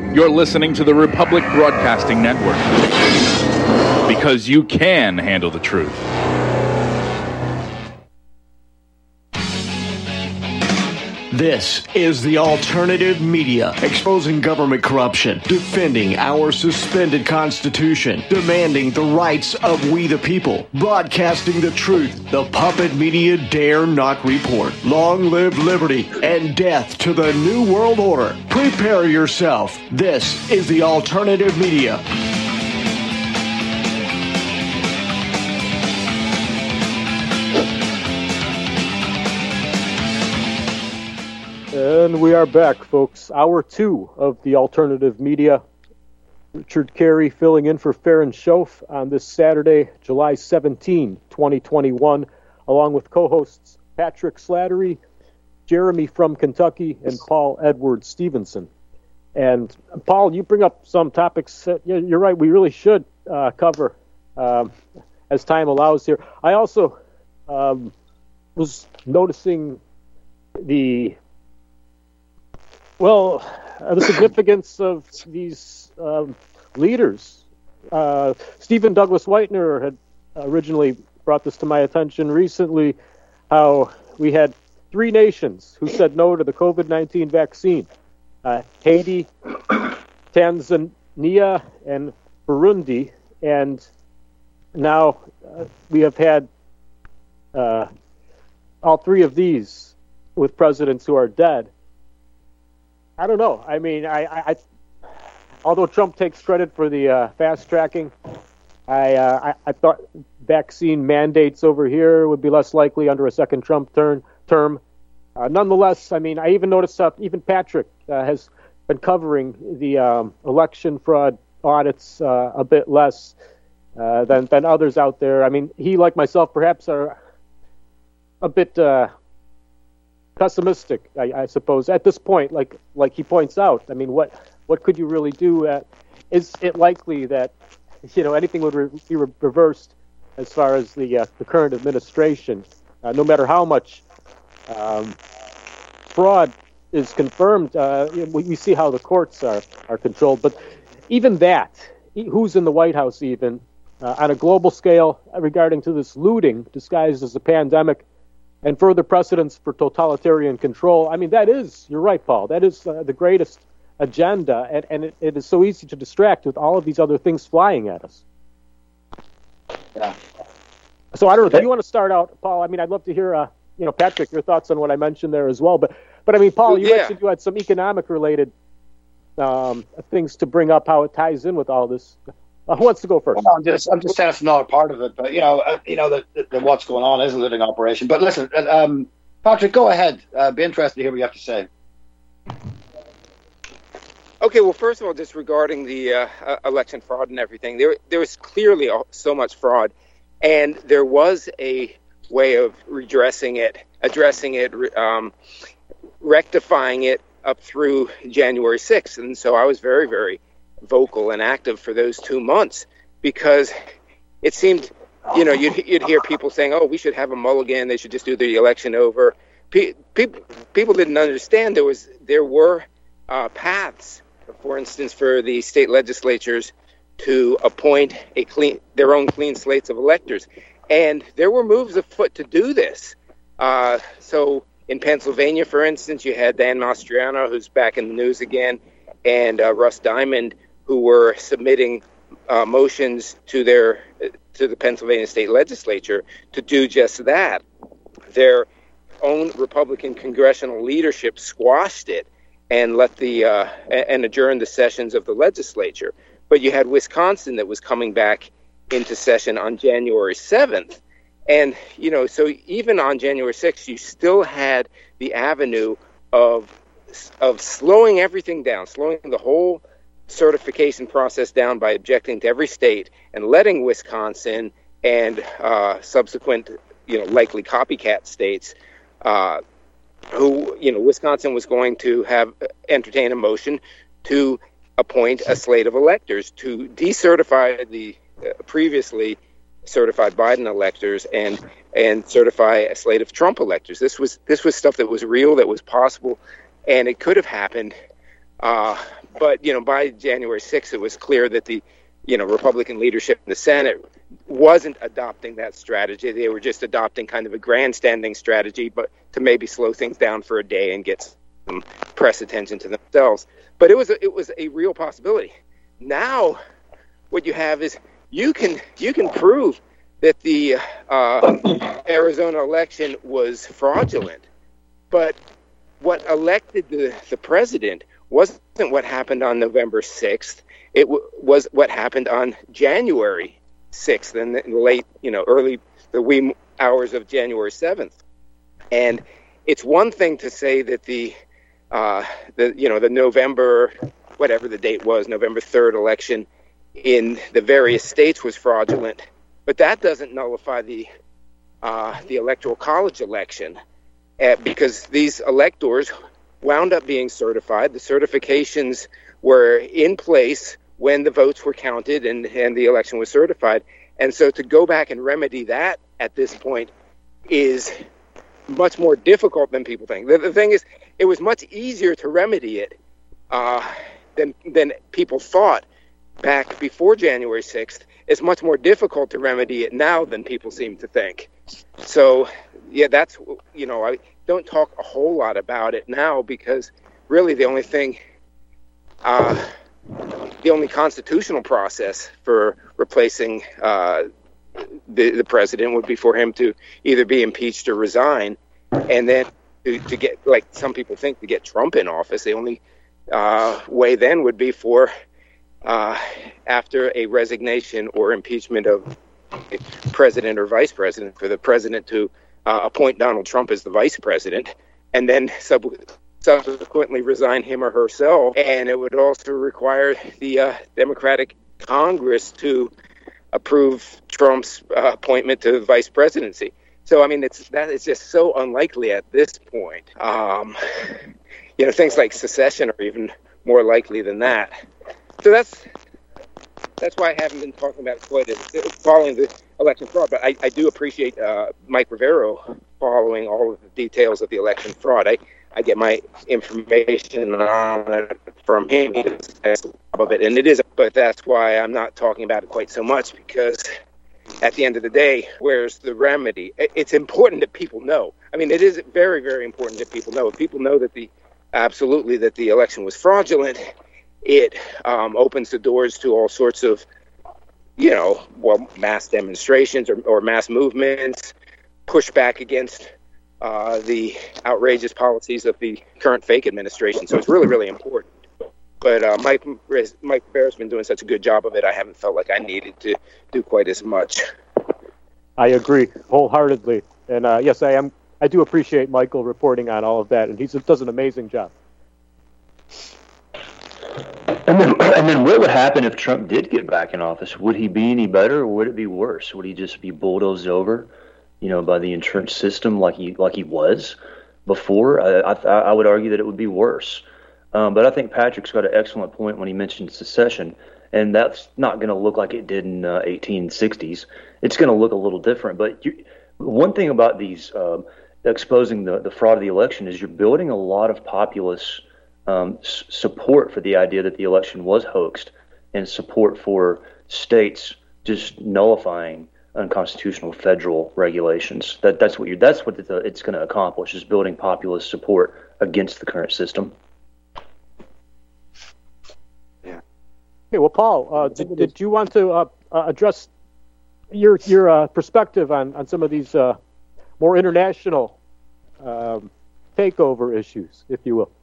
You're listening to the Republic Broadcasting Network, because you can handle the truth. This is the Alternative Media, exposing government corruption, defending our suspended Constitution, demanding the rights of we the people, broadcasting the truth the puppet media dare not report. Long live liberty and death to the New World Order. Prepare yourself. This is the Alternative Media. And we are back, folks. Hour 2 of the Alternative Media. Richard Carey filling in for Farron Schoaf on this Saturday, July 17, 2021, along with co-hosts Patrick Slattery, Jeremy from Kentucky, and Paul Edward Stevenson. And Paul, you bring up some topics that you're right, we really should cover as time allows here. I also was noticing the significance of these leaders. Stephen Douglas Whitener had originally brought this to my attention recently, how we had 3 nations who said no to the COVID-19 vaccine. Haiti, Tanzania, and Burundi. And now we have had all 3 of these with presidents who are dead. I don't know. I mean, I although Trump takes credit for the fast tracking, I thought vaccine mandates over here would be less likely under a second Trump term. Nonetheless, I mean, I even noticed even Patrick has been covering the election fraud audits a bit less than others out there. I mean, he, like myself, perhaps are a bit pessimistic, I suppose, at this point. Like he points out, I mean, what could you really do? Is it likely that anything would be reversed as far as the current administration, no matter how much fraud is confirmed? We see how the courts are controlled, but even that, who's in the White House, even on a global scale regarding to this looting disguised as a pandemic, and further precedents for totalitarian control. I mean, that is, you're right, Paul, that is the greatest agenda, and it is so easy to distract with all of these other things flying at us. Yeah. So I don't know, do you want to start out, Paul? I mean, I'd love to hear, Patrick, your thoughts on what I mentioned there as well. But I mean, Paul, you mentioned you had some economic-related things to bring up, how it ties in with all this. Who wants to go first? Well, I'm just saying it's not a part of it, but that what's going on is a living operation. But listen, Patrick, go ahead. Be interested to hear what you have to say. Okay, well, first of all, just regarding the election fraud and everything, there was clearly so much fraud, and there was a way of addressing it, rectifying it up through January 6th. And so I was very, very vocal and active for those 2 months, because it seemed, you'd hear people saying, oh, we should have a mulligan, they should just do the election over. People didn't understand there were paths, for instance, for the state legislatures to appoint their own clean slates of electors. And there were moves afoot to do this. So in Pennsylvania, for instance, you had Dan Mastriano, who's back in the news again, and Russ Diamond, who were submitting motions to the Pennsylvania state legislature to do just that. Their own Republican congressional leadership squashed it and and adjourned the sessions of the legislature. But you had Wisconsin that was coming back into session on January 7th. And, so even on January 6th, you still had the avenue of slowing everything down, slowing the whole certification process down by objecting to every state and letting Wisconsin and subsequent, likely copycat states who, Wisconsin was going to entertain a motion to appoint a slate of electors to decertify the previously certified Biden electors and certify a slate of Trump electors. This was stuff that was real, that was possible, and it could have happened But, by January 6th, it was clear that the, Republican leadership in the Senate wasn't adopting that strategy. They were just adopting kind of a grandstanding strategy, but to maybe slow things down for a day and get some press attention to themselves. But it was a real possibility. Now, what you have is you can prove that the Arizona election was fraudulent, but what elected the president wasn't what happened on November 6th. It was what happened on January 6th and the late, the wee hours of January 7th. And it's one thing to say that the November, whatever the date was, November 3rd election in the various states was fraudulent, but that doesn't nullify the Electoral College election because these electors wound up being certified. The certifications were in place when the votes were counted and the election was certified. And so to go back and remedy that at this point is much more difficult than people think. The thing is, it was much easier to remedy it than people thought back before January 6th. It's much more difficult to remedy it now than people seem to think. So, yeah, that's, I don't talk a whole lot about it now because really the only thing, the only constitutional process for replacing the president would be for him to either be impeached or resign. And then to get, like some people think, to get Trump in office, the only way then would be for after a resignation or impeachment of a president or vice president, for the president to appoint Donald Trump as the vice president and then subsequently resign him or herself. And it would also require the Democratic Congress to approve Trump's appointment to the vice presidency. So, I mean, it's just so unlikely at this point. Things like secession are even more likely than that. So that's why I haven't been talking about it quite following the election fraud. But I do appreciate Mike Rivero following all of the details of the election fraud. I get my information on it from him. He does a job of it, and it is. But that's why I'm not talking about it quite so much, because at the end of the day, where's the remedy? It's important that people know. I mean, it is very, very important that people know. If people know that the election was fraudulent, it opens the doors to all sorts of, mass demonstrations or mass movements, pushback against the outrageous policies of the current fake administration. So it's really, really important. But Mike Rivera's been doing such a good job of it, I haven't felt like I needed to do quite as much. I agree wholeheartedly. And yes, I do appreciate Michael reporting on all of that, and he does an amazing job. And then what would happen if Trump did get back in office? Would he be any better, or would it be worse? Would he just be bulldozed over, by the insurance system like he was before? I would argue that it would be worse. But I think Patrick's got an excellent point when he mentioned secession, and that's not going to look like it did in 1860s. It's going to look a little different. But one thing about these exposing the fraud of the election is you're building a lot of populace support for the idea that the election was hoaxed, and support for states just nullifying unconstitutional federal regulations. That's what it's going to accomplish, is building populist support against the current system. Yeah. Okay. Well, Paul, did you want to address your perspective on some of these more international takeover issues, if you will?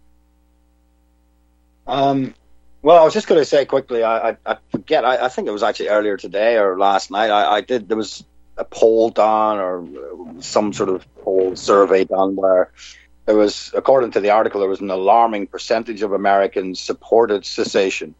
Well, I was just going to say quickly, I forget, I think it was actually earlier today or last night, there was a poll done, or some sort of poll survey done, where there was, according to the article, there was an alarming percentage of Americans supported cessation.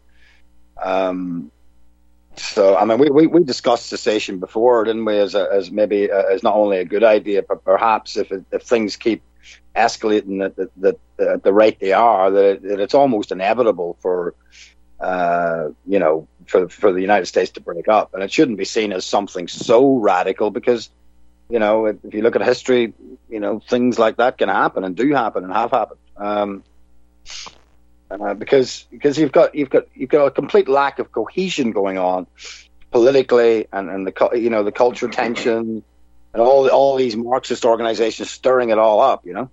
So, I mean, we discussed cessation before, didn't we, as not only a good idea, but perhaps if things keep escalating at the rate they are, that it's almost inevitable for the United States to break up. And it shouldn't be seen as something so radical, because, if you look at history, things like that can happen and do happen and have happened. because you've got a complete lack of cohesion going on politically, and the culture tension, and all these Marxist organizations stirring it all up. Yeah,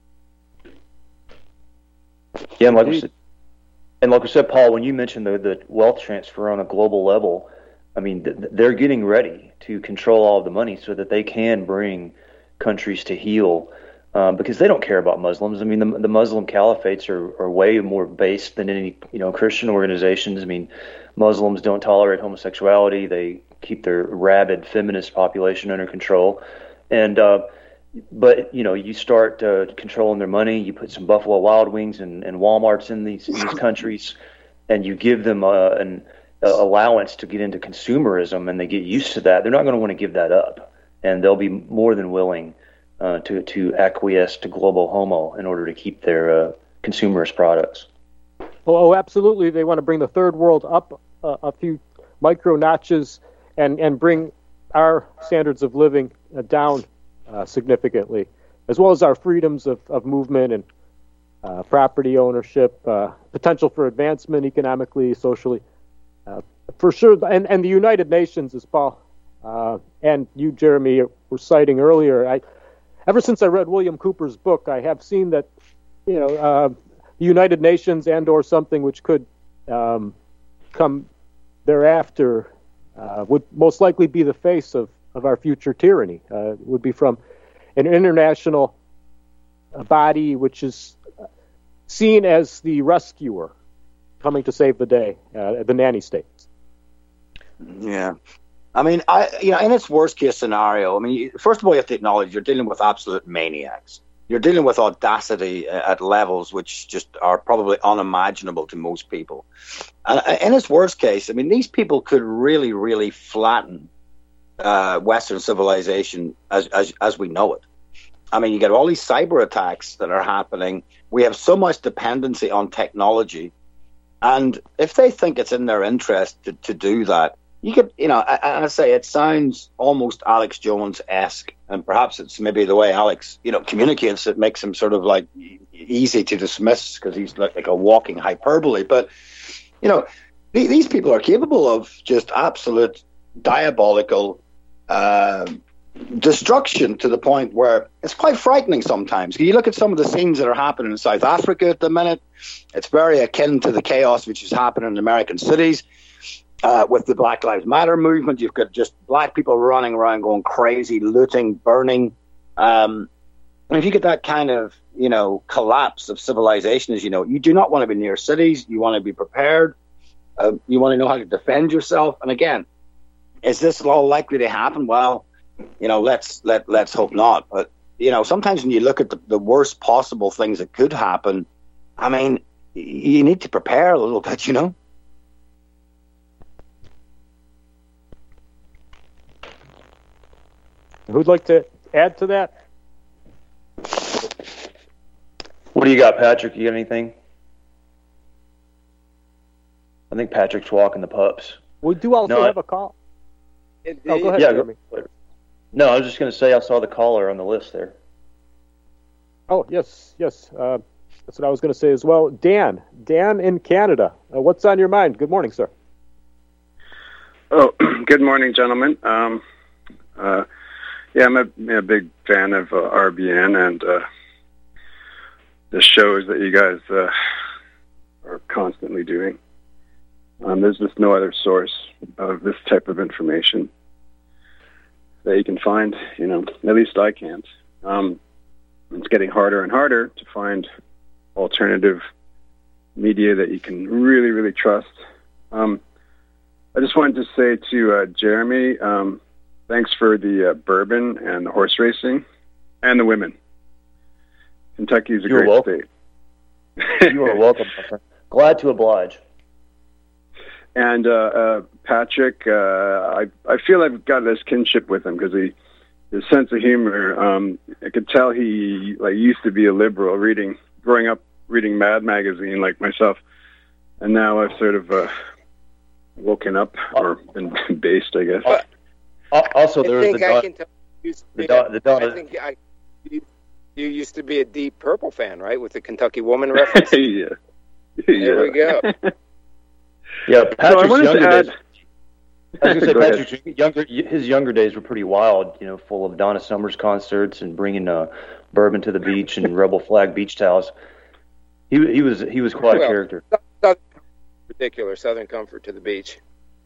and like I said, Paul, when you mentioned the wealth transfer on a global level, I mean, they're getting ready to control all of the money so that they can bring countries to heel, because they don't care about Muslims. I mean, the Muslim caliphates are way more based than any Christian organizations. I mean, Muslims don't tolerate homosexuality. They keep their rabid feminist population under control, and but you start controlling their money. You put some Buffalo Wild Wings and Walmarts in these countries, and you give them an allowance to get into consumerism, and they get used to that. They're not going to want to give that up, and they'll be more than willing to acquiesce to global homo in order to keep their consumerist products. Oh, absolutely. They want to bring the third world up a few micro notches and bring our standards of living down significantly, as well as our freedoms of movement and property ownership, potential for advancement economically, socially. For sure, and the United Nations, as Paul and you, Jeremy, were citing earlier, ever since I read William Cooper's book, I have seen that the United Nations and/or something which could come thereafter would most likely be the face of our future tyranny. It would be from an international body which is seen as the rescuer coming to save the day, the nanny states. Yeah. I mean, in its worst case scenario, I mean, first of all, you have to acknowledge you're dealing with absolute maniacs. You're dealing with audacity at levels which just are probably unimaginable to most people. And in its worst case, I mean, these people could really, really flatten Western civilization as we know it. I mean, you get all these cyber attacks that are happening. We have so much dependency on technology. And if they think it's in their interest to do that, you could, I say it sounds almost Alex Jones-esque, and perhaps it's maybe the way Alex, communicates that makes him sort of like easy to dismiss because he's like a walking hyperbole. But, these people are capable of just absolute diabolical destruction to the point where it's quite frightening sometimes. You look at some of the scenes that are happening in South Africa at the minute, it's very akin to the chaos which is happening in American cities. With the Black Lives Matter movement, you've got just black people running around going crazy, looting, burning. And if you get that kind of, collapse of civilization, as you know, you do not want to be near cities. You want to be prepared. You want to know how to defend yourself. And again, is this all likely to happen? Well, let's hope not. But, sometimes when you look at the worst possible things that could happen, I mean, you need to prepare a little bit, Who'd like to add to that? What do you got, Patrick? You got anything? I think Patrick's walking the pups. We do also have a call. Go ahead, Jeremy. No, I was just going to say I saw the caller on the list there. Oh, yes. That's what I was going to say as well. Dan in Canada. What's on your mind? Good morning, sir. Oh, good morning, gentlemen. I'm a big fan of RBN and the shows that you guys are constantly doing. There's just no other source of this type of information that you can find, at least I can't. It's getting harder and harder to find alternative media that you can really, really trust. I just wanted to say to Jeremy, thanks for the bourbon and the horse racing and the women. Kentucky's a great state. You are welcome, my friend. Glad to oblige. And Patrick, I feel I've got this kinship with him because his sense of humor. I could tell he used to be a liberal, growing up reading Mad Magazine like myself, and now I've sort of woken up or been based, I guess. Also, there is the daughter. I think you used to be a Deep Purple fan, right, with the Kentucky Woman reference? Yeah. There we go. Yeah, Patrick's younger days. I was going to say, Go Patrick's his younger days were pretty wild, full of Donna Summers concerts and bringing bourbon to the beach and Rebel Flag beach towels. He was quite a character. Particular Southern Comfort to the beach.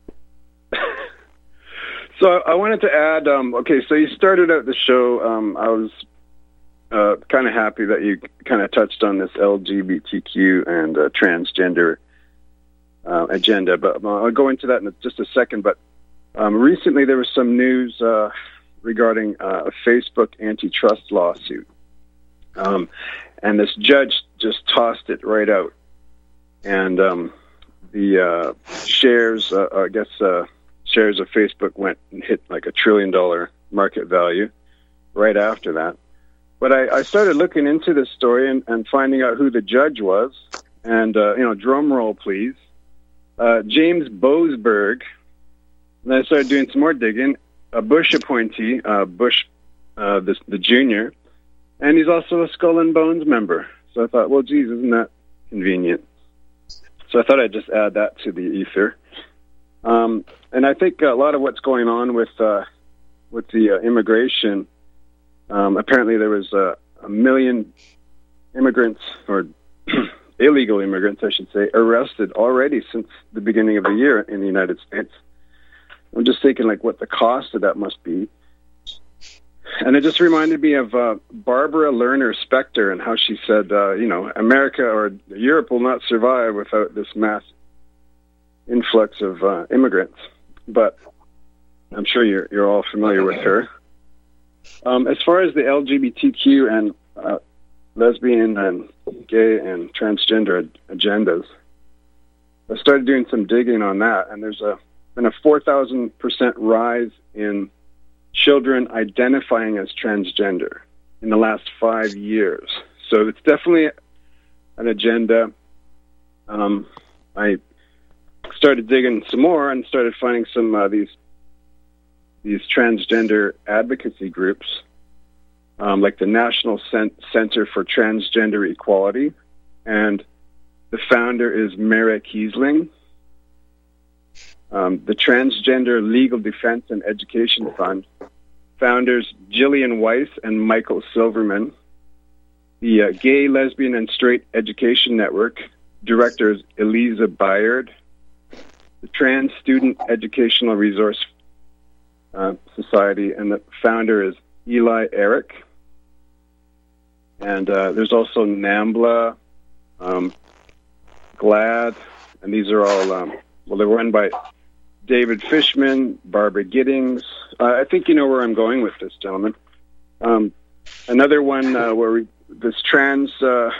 So I wanted to add, okay, so you started out the show. I was kind of happy that you kind of touched on this LGBTQ and transgender agenda, but I'll go into that in just a second. But recently there was some news regarding a Facebook antitrust lawsuit, and this judge just tossed it right out. And the shares, shares of Facebook went and hit like $1 trillion market value right after that. But I started looking into this story and finding out who the judge was. And, drum roll, please. James Boasberg. And then I started doing some more digging. A Bush appointee, Bush, the junior. And he's also a Skull and Bones member. So I thought, well, geez, isn't that convenient? So I thought I'd just add that to the ether. And I think a lot of what's going on with the immigration, apparently there was a million immigrants, or illegal immigrants, I should say, arrested already since the beginning of the year in the United States. I'm just thinking, like, what the cost of that must be. And it just reminded me of Barbara Lerner Specter and how she said, America or Europe will not survive without this mass influx of immigrants. But I'm sure you're all familiar with her. As far as the LGBTQ and lesbian and gay and transgender agendas, I started doing some digging on that, and there's been a 4,000% rise in children identifying as transgender in the last 5 years. So it's definitely an agenda. I started digging some more and started finding some these transgender advocacy groups, like the National Center for Transgender Equality, and the founder is Mara Kiesling. The Transgender Legal Defense and Education Fund, founders Jillian Weiss and Michael Silverman. The Gay, Lesbian, and Straight Education Network, directors Eliza Bayard. The Trans Student Educational Resource Society, and the founder is Eli Eric. And there's also NAMBLA, GLAD, and these are all, they're run by David Fishman, Barbara Giddings. I think you know where I'm going with this, gentlemen. Another one where this trans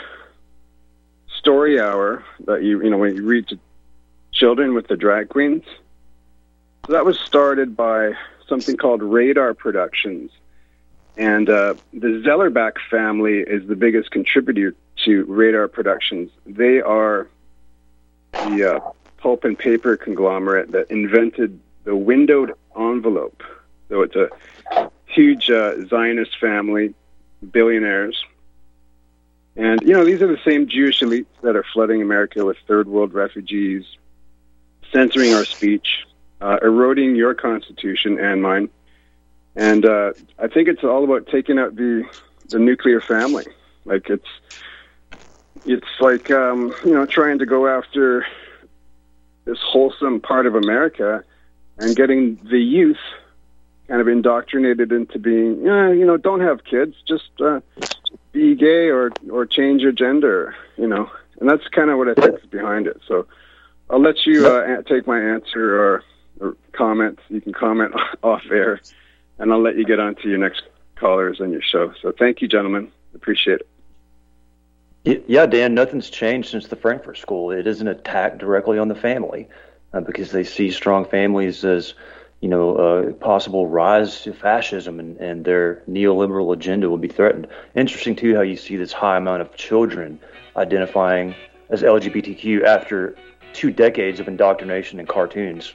story hour that when you read to children with the drag queens. So that was started by something called Radar Productions. And the Zellerbach family is the biggest contributor to Radar Productions. They are the pulp and paper conglomerate that invented the windowed envelope. So it's a huge Zionist family, billionaires. And, these are the same Jewish elites that are flooding America with third world refugees, censoring our speech, eroding your Constitution and mine. And I think it's all about taking out the nuclear family. Like it's like trying to go after this wholesome part of America and getting the youth kind of indoctrinated into being, don't have kids, just be gay or change your gender, and that's kind of what I think is behind it. So I'll let you take my answer or comment. You can comment off air, and I'll let you get on to your next callers on your show. So thank you, gentlemen. Appreciate it. Yeah, Dan, nothing's changed since the Frankfurt School. It is an attack directly on the family because they see strong families as, a possible rise to fascism and their neoliberal agenda will be threatened. Interesting, too, how you see this high amount of children identifying as LGBTQ after 2 decades of indoctrination in cartoons.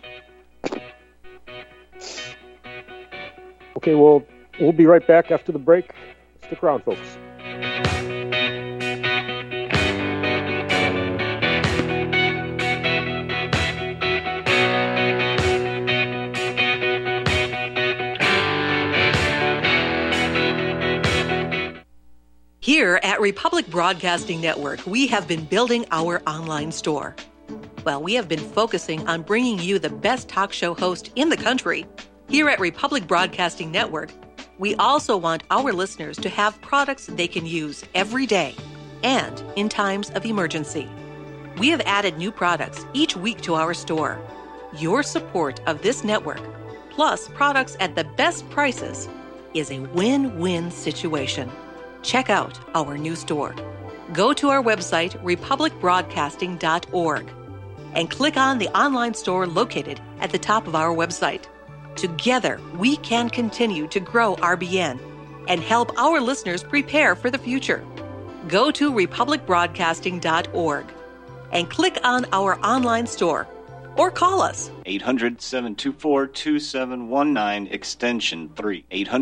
Okay, well, we'll be right back after the break. Stick around, folks. Here at Republic Broadcasting Network, we have been building our online store. Well, we have been focusing on bringing you the best talk show host in the country. Here at Republic Broadcasting Network, we also want our listeners to have products they can use every day and in times of emergency. We have added new products each week to our store. Your support of this network, plus products at the best prices, is a win-win situation. Check out our new store. Go to our website, republicbroadcasting.org, and click on the online store located at the top of our website. Together, we can continue to grow RBN and help our listeners prepare for the future. Go to republicbroadcasting.org and click on our online store or call us. 800-724-2719, extension 3.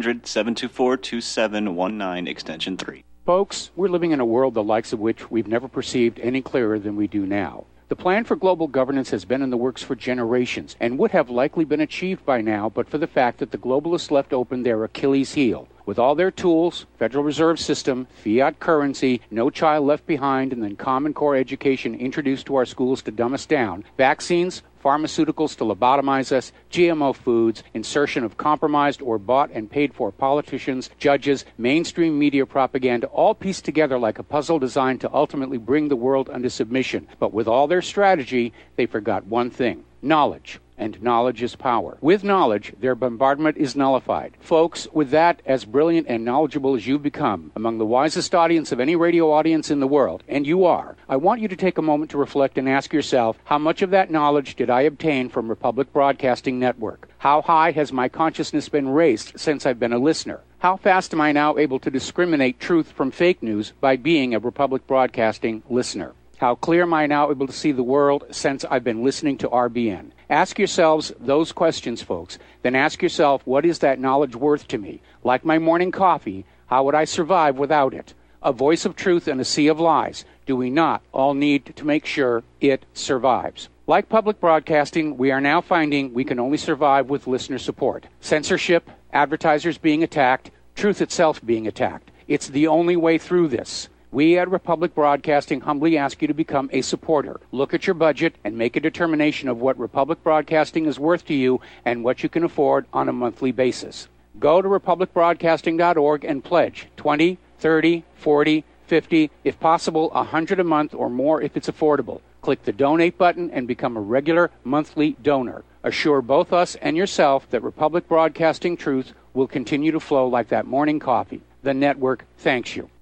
800-724-2719, extension 3. Folks, we're living in a world the likes of which we've never perceived any clearer than we do now. The plan for global governance has been in the works for generations and would have likely been achieved by now but for the fact that the globalists left open their Achilles heel. With all their tools, Federal Reserve System, fiat currency, no child left behind, and then Common Core education introduced to our schools to dumb us down, vaccines, pharmaceuticals to lobotomize us, GMO foods, insertion of compromised or bought and paid for politicians, judges, mainstream media propaganda, all pieced together like a puzzle designed to ultimately bring the world under submission. But with all their strategy, they forgot one thing: knowledge. And knowledge is power. With knowledge, their bombardment is nullified. Folks, with that, as brilliant and knowledgeable as you've become, among the wisest audience of any radio audience in the world, and you are, I want you to take a moment to reflect and ask yourself, how much of that knowledge did I obtain from Republic Broadcasting Network? How high has my consciousness been raised since I've been a listener? How fast am I now able to discriminate truth from fake news by being a Republic Broadcasting listener? How clear am I now able to see the world since I've been listening to RBN? Ask yourselves those questions, folks. Then ask yourself, what is that knowledge worth to me? Like my morning coffee, how would I survive without it? A voice of truth in a sea of lies. Do we not all need to make sure it survives? Like public broadcasting, we are now finding we can only survive with listener support. Censorship, advertisers being attacked, truth itself being attacked. It's the only way through this. We at Republic Broadcasting humbly ask you to become a supporter. Look at your budget and make a determination of what Republic Broadcasting is worth to you and what you can afford on a monthly basis. Go to republicbroadcasting.org and pledge $20, $30, $40, $50, if possible, $100 a month or more if it's affordable. Click the donate button and become a regular monthly donor. Assure both us and yourself that Republic Broadcasting truth will continue to flow like that morning coffee. The network thanks you.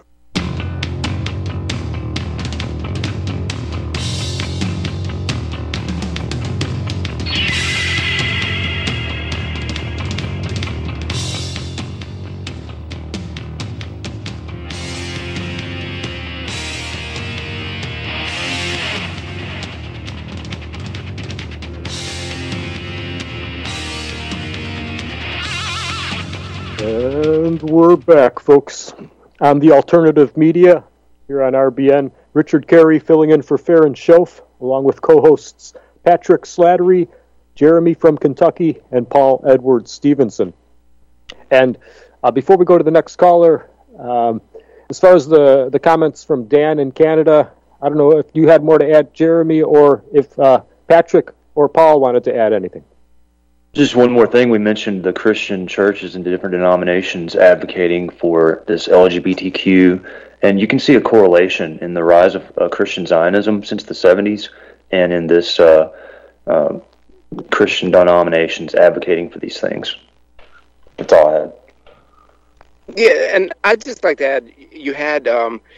And we're back, folks, on the alternative media here on RBN. Richard Carey filling in for Farron Schoaf, along with co-hosts Patrick Slattery, Jeremy from Kentucky, and Paul Edward Stevenson. And before we go to the next caller, as far as the comments from Dan in Canada, I don't know if you had more to add, Jeremy, or if Patrick or Paul wanted to add anything. Just one more thing. We mentioned the Christian churches and different denominations advocating for this LGBTQ, and you can see a correlation in the rise of Christian Zionism since the 70s and in this Christian denominations advocating for these things. That's all I had. Yeah, and I'd just like to add, you had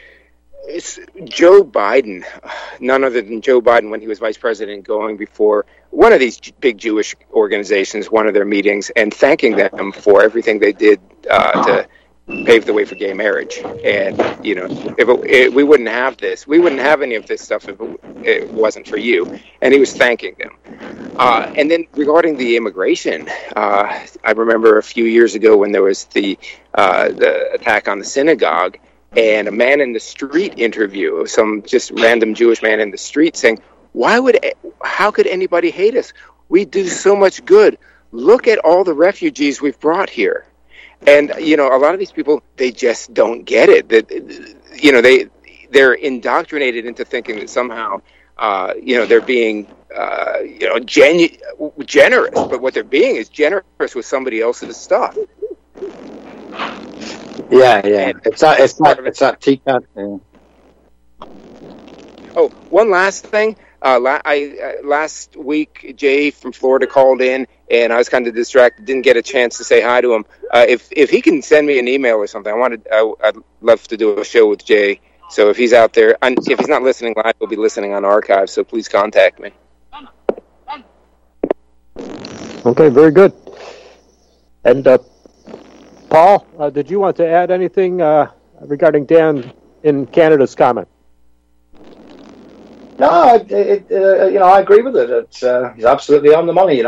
Joe Biden, none other than Joe Biden when he was vice president, going before one of these big Jewish organizations, one of their meetings, and thanking them for everything they did to pave the way for gay marriage. And, you know, we wouldn't have this. We wouldn't have any of this stuff if it wasn't for you. And he was thanking them. And then regarding the immigration, I remember a few years ago when there was the attack on the synagogue, and a man in the street interview, some just random Jewish man in the street saying, how could anybody hate us? We do so much good. Look at all the refugees we've brought here. And, a lot of these people, they just don't get it. That, they're indoctrinated into thinking that somehow, they're being, generous. But what they're being is generous with somebody else's stuff. Yeah. And it's not TCAT. Yeah. Oh, one last thing. Last week, Jay from Florida called in, and I was kind of distracted, didn't get a chance to say hi to him. If he can send me an email or something, I'd love to do a show with Jay. So if he's out there, and if he's not listening live, he'll be listening on archive. So please contact me. Okay, very good. And Paul, did you want to add anything regarding Dan in Canada's comment? No, I agree with it. He's absolutely on the money,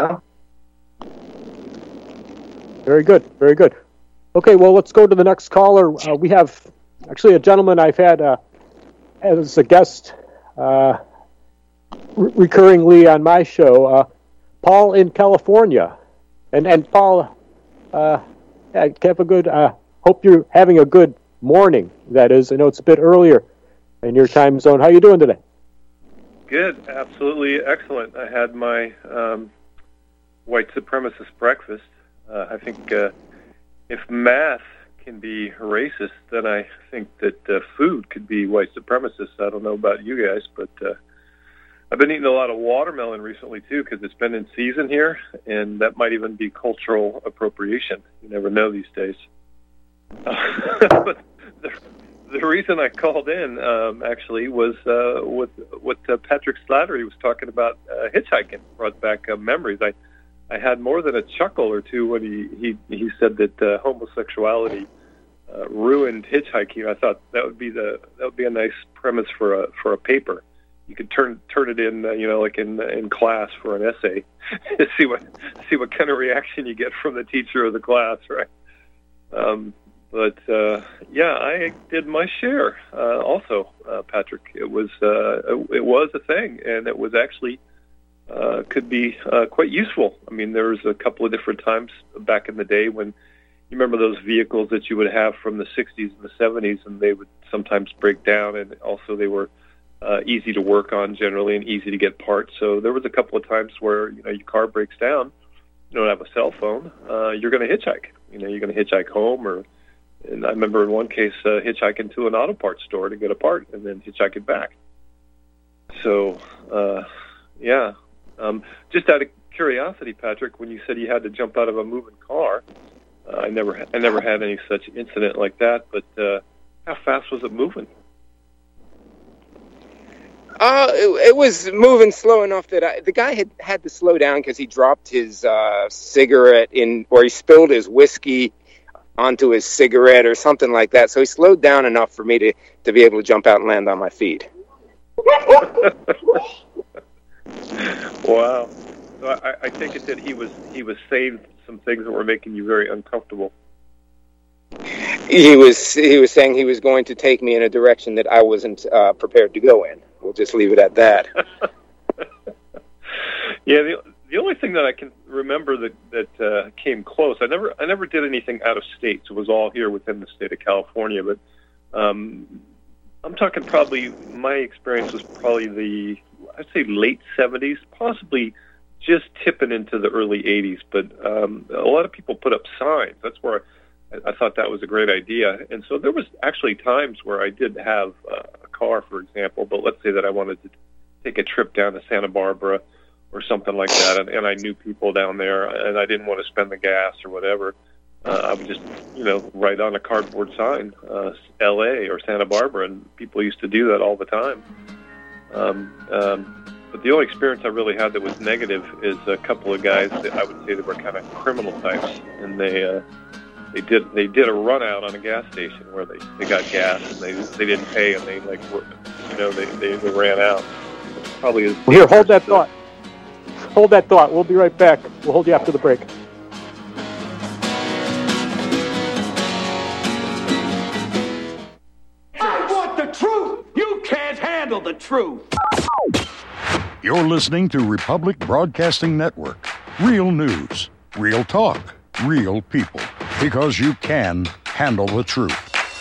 Very good, very good. Okay, well, let's go to the next caller. We have actually a gentleman I've had as a guest recurringly on my show, Paul in California. And Paul, have a good, hope you're having a good morning, that is. I know it's a bit earlier in your time zone. How are you doing today? Good, absolutely excellent. I had my white supremacist breakfast. I think if math can be racist, then I think that food could be white supremacist. I don't know about you guys, but I've been eating a lot of watermelon recently, too, because it's been in season here, and that might even be cultural appropriation. You never know these days. But the reason I called in, actually, was with what Patrick Slattery was talking about hitchhiking. Brought back memories. I had more than a chuckle or two when he said that homosexuality ruined hitchhiking. I thought that would be a nice premise for a paper. You could turn it in, like in class for an essay, see what kind of reaction you get from the teacher or the class, right? But I did my share. Also, Patrick, it was a thing, and it was actually could be quite useful. I mean, there was a couple of different times back in the day when you remember those vehicles that you would have from the 60s and the 70s, and they would sometimes break down, and also they were easy to work on generally and easy to get parts. So there was a couple of times where your car breaks down, you don't have a cell phone, you're going to hitchhike. You're going to hitchhike home, and I remember in one case hitchhiking to an auto parts store to get a part and then hitchhiking back. So, just out of curiosity, Patrick, when you said you had to jump out of a moving car, I never had any such incident like that. But how fast was it moving? It was moving slow enough that the guy had to slow down because he dropped his cigarette or he spilled his whiskey onto his cigarette or something like that. So he slowed down enough for me to be able to jump out and land on my feet. Wow. So I take it that he was saying some things that were making you very uncomfortable. He was saying he was going to take me in a direction that I wasn't prepared to go in. We'll just leave it at that. Yeah, the only thing that I can remember that came close, I never did anything out of state. So it was all here within the state of California. But I'm talking probably, my experience was probably I'd say late 70s, possibly just tipping into the early 80s. But a lot of people put up signs. That's where I thought that was a great idea. And so there was actually times where I did have a car, for example, but let's say that I wanted to take a trip down to Santa Barbara or something like that, and I knew people down there, and I didn't want to spend the gas or whatever. I would just, write on a cardboard sign, L.A. or Santa Barbara, and people used to do that all the time. But the only experience I really had that was negative is a couple of guys that I would say that were kind of criminal types, and they did a run out on a gas station where they got gas and they didn't pay, and they they ran out. Probably is. Here, hold that thought. Hold that thought. We'll be right back. We'll hold you after the break. I want the truth. You can't handle the truth. You're listening to Republic Broadcasting Network. Real news, real talk, real people. Because you can handle the truth.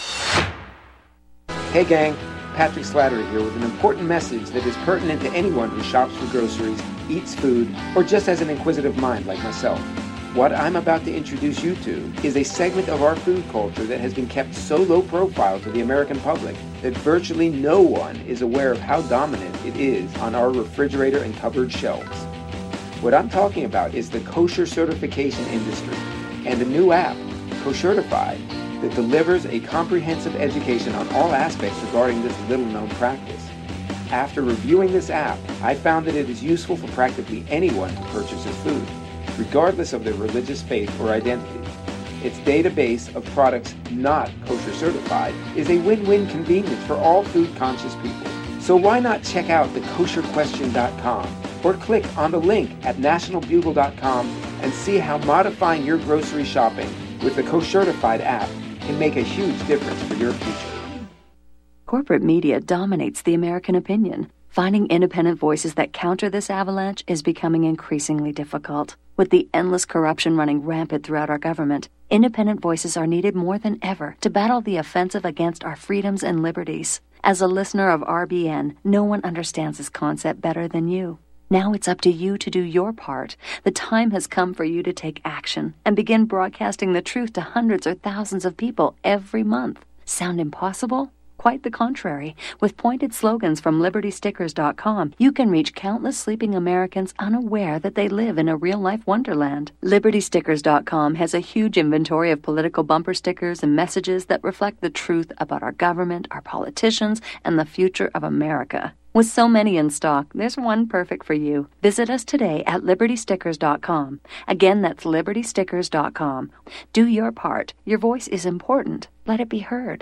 Hey gang, Patrick Slattery here with an important message that is pertinent to anyone who shops for groceries, eats food, or just has an inquisitive mind like myself. What I'm about to introduce you to is a segment of our food culture that has been kept so low profile to the American public that virtually no one is aware of how dominant it is on our refrigerator and cupboard shelves. What I'm talking about is the kosher certification industry and a new app, Koshertified, that delivers a comprehensive education on all aspects regarding this little-known practice. After reviewing this app, I found that it is useful for practically anyone who purchases food, regardless of their religious faith or identity. Its database of products not kosher certified is a win-win convenience for all food-conscious people. So why not check out thekosherquestion.com or click on the link at nationalbugle.com and see how modifying your grocery shopping with the Koshertified app can make a huge difference for your future. Corporate media dominates the American opinion. Finding independent voices that counter this avalanche is becoming increasingly difficult. With the endless corruption running rampant throughout our government, independent voices are needed more than ever to battle the offensive against our freedoms and liberties. As a listener of RBN, no one understands this concept better than you. Now it's up to you to do your part. The time has come for you to take action and begin broadcasting the truth to hundreds or thousands of people every month. Sound impossible? Quite the contrary. With pointed slogans from LibertyStickers.com, you can reach countless sleeping Americans unaware that they live in a real-life wonderland. LibertyStickers.com has a huge inventory of political bumper stickers and messages that reflect the truth about our government, our politicians, and the future of America. With so many in stock, there's one perfect for you. Visit us today at LibertyStickers.com. Again, that's LibertyStickers.com. Do your part. Your voice is important. Let it be heard.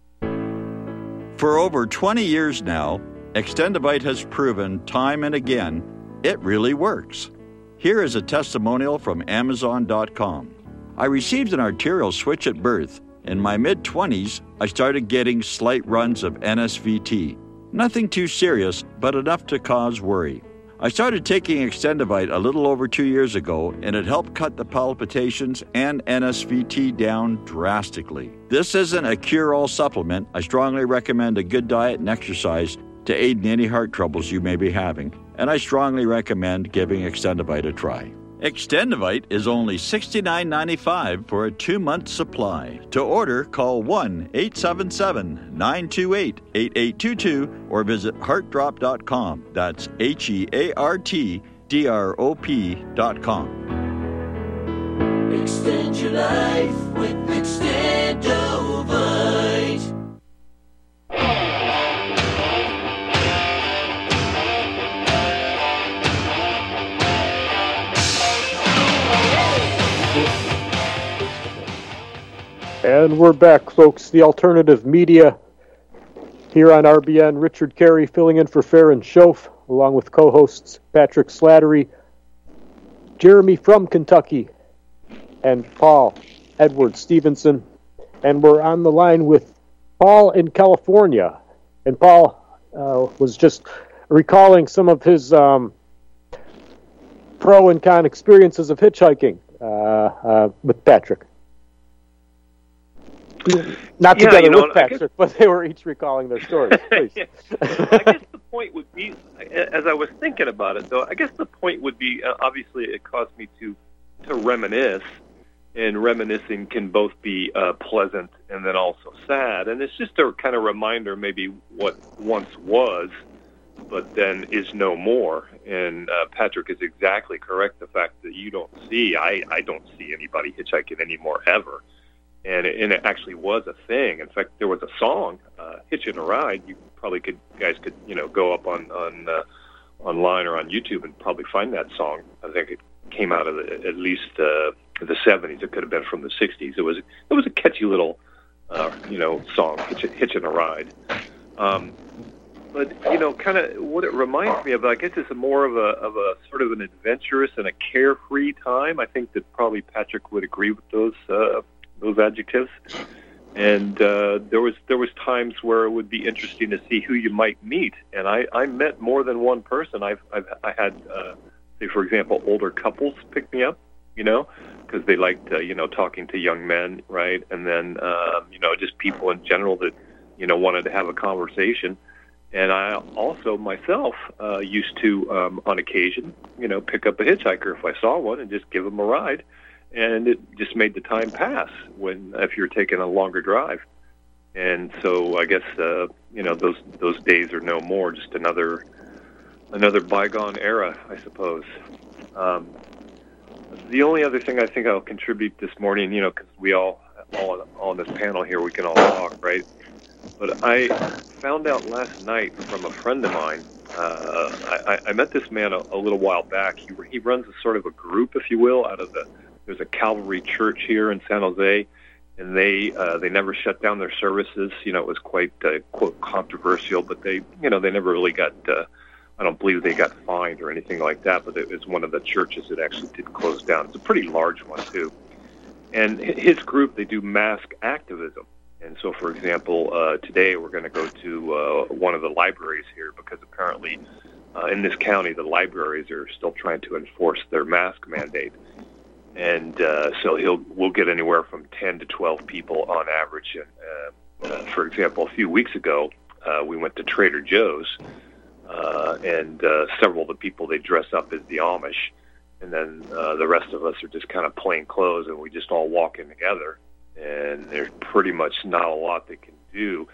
For over 20 years now, Extendivite has proven time and again it really works. Here is a testimonial from Amazon.com. I received an arterial switch at birth. In my mid-20s, I started getting slight runs of NSVT. Nothing too serious, but enough to cause worry. I started taking Extendivite a little over 2 years ago, and it helped cut the palpitations and NSVT down drastically. This isn't a cure-all supplement. I strongly recommend a good diet and exercise to aid in any heart troubles you may be having, and I strongly recommend giving Extendivite a try. Extendivite is only $69.95 for a 2-month supply. To order, call 1-877-928-8822 or visit heartdrop.com. That's HEARTDROP.com. Extend your life with Extendovite. And we're back, folks. The alternative media here on RBN. Richard Carey filling in for Farron Schoaf, along with co-hosts Patrick Slattery, Jeremy from Kentucky, and Paul Edward Stevenson. And we're on the line with Paul in California. And Paul was just recalling some of his pro and con experiences of hitchhiking with Patrick. Not together with Patrick, but they were each recalling their stories. Please. I guess the point would be, as I was thinking about it, though, I guess the point would be, obviously it caused me to reminisce, and reminiscing can both be pleasant and then also sad. And it's just a kind of reminder maybe what once was, but then is no more. And Patrick is exactly correct, the fact that you don't see, I don't see anybody hitchhiking anymore ever. And it actually was a thing. In fact, there was a song, "Hitching a Ride." You probably guys could go up on online or on YouTube and probably find that song. I think it came out of at least the 70s. It could have been from the 60s. It was a catchy little song, "Hitching a Ride." But kind of what it reminds me of, I guess, is more of a sort of an adventurous and a carefree time. I think that probably Patrick would agree with those adjectives. And there was times where it would be interesting to see who you might meet. And I met more than one person. I had, say, for example, older couples pick me up. because they liked, talking to young men, right? And then, just people in general that, wanted to have a conversation. And I also, myself, used to, on occasion, pick up a hitchhiker if I saw one and just give them a ride. And it just made the time pass if you're taking a longer drive. And so I guess, those days are no more, just another bygone era, I suppose. The only other thing I think I'll contribute this morning, because we all on this panel here, we can all talk, right? But I found out last night from a friend of mine. I met this man a little while back. He runs a sort of a group, if you will, there's a Calvary church here in San Jose, and they never shut down their services. It was quite quote controversial, but they never really got. I don't believe they got fined or anything like that, but it was one of the churches that actually did close down. It's a pretty large one, too. And his group, they do mask activism. And so, for example, today we're going to go to one of the libraries here because apparently in this county, the libraries are still trying to enforce their mask mandate. And so we'll get anywhere from 10 to 12 people on average. And, for example, a few weeks ago, we went to Trader Joe's. And several of the people, they dress up as the Amish, and then the rest of us are just kind of plain clothes, and we just all walk in together, and there's pretty much not a lot they can do.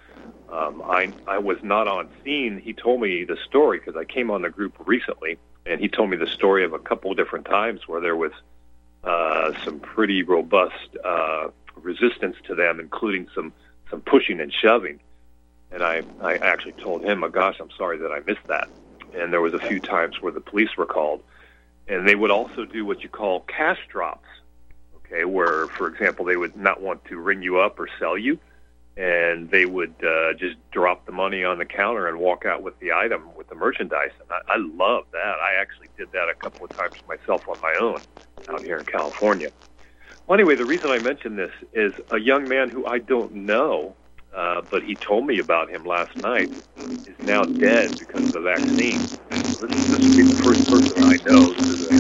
I was not on scene. He told me the story because I came on the group recently, and he told me the story of a couple of different times where there was some pretty robust resistance to them, including some pushing and shoving. And I actually told him, oh, gosh, I'm sorry that I missed that. And there was a few times where the police were called. And they would also do what you call cash drops, okay, where, for example, they would not want to ring you up or sell you. And they would just drop the money on the counter and walk out with the item, with the merchandise. And I love that. I actually did that a couple of times myself on my own out here in California. Well, anyway, the reason I mention this is a young man who I don't know, but he told me about him last night, is now dead because of the vaccine. So this would be the first person I know. This is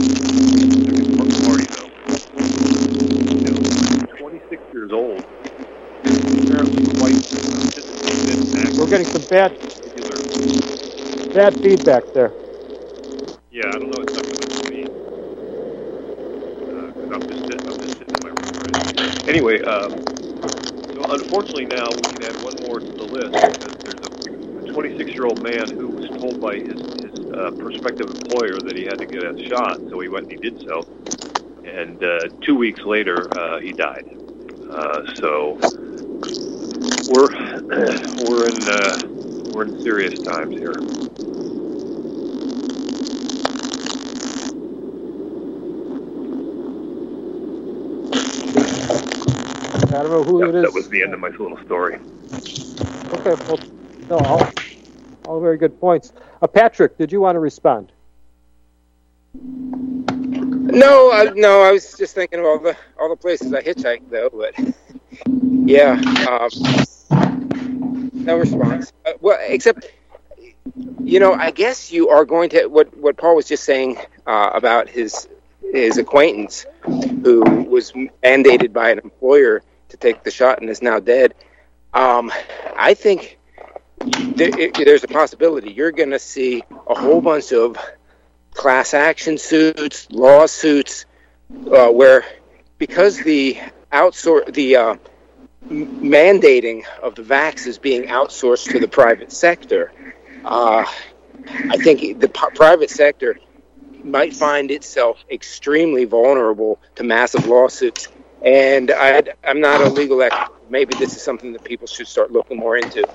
a 26 years old. Apparently quite We're getting some bad feedback there. Yeah, I don't know. It's not going to be me. Because I'm just sitting in my room right. Anyway, so unfortunately now we can add one more to the list because there's a 26-year-old man who was told by his prospective employer that he had to get a shot, so he went and he did so. And 2 weeks later, he died. So we're in serious times here. I don't know who it is. That was the end of my little story. Okay, well, no, all very good points. Patrick, did you want to respond? No, I was just thinking of all the places I hitchhiked, though. But yeah, no response. Well, except I guess you are going to what Paul was just saying about his acquaintance who was mandated by an employer to take the shot and is now dead. I think there's a possibility you're going to see a whole bunch of class action suits, lawsuits, where because the mandating of the vax is being outsourced to the private sector, I think the private sector might find itself extremely vulnerable to massive lawsuits. And I'm not a legal expert. Maybe this is something that people should start looking more into.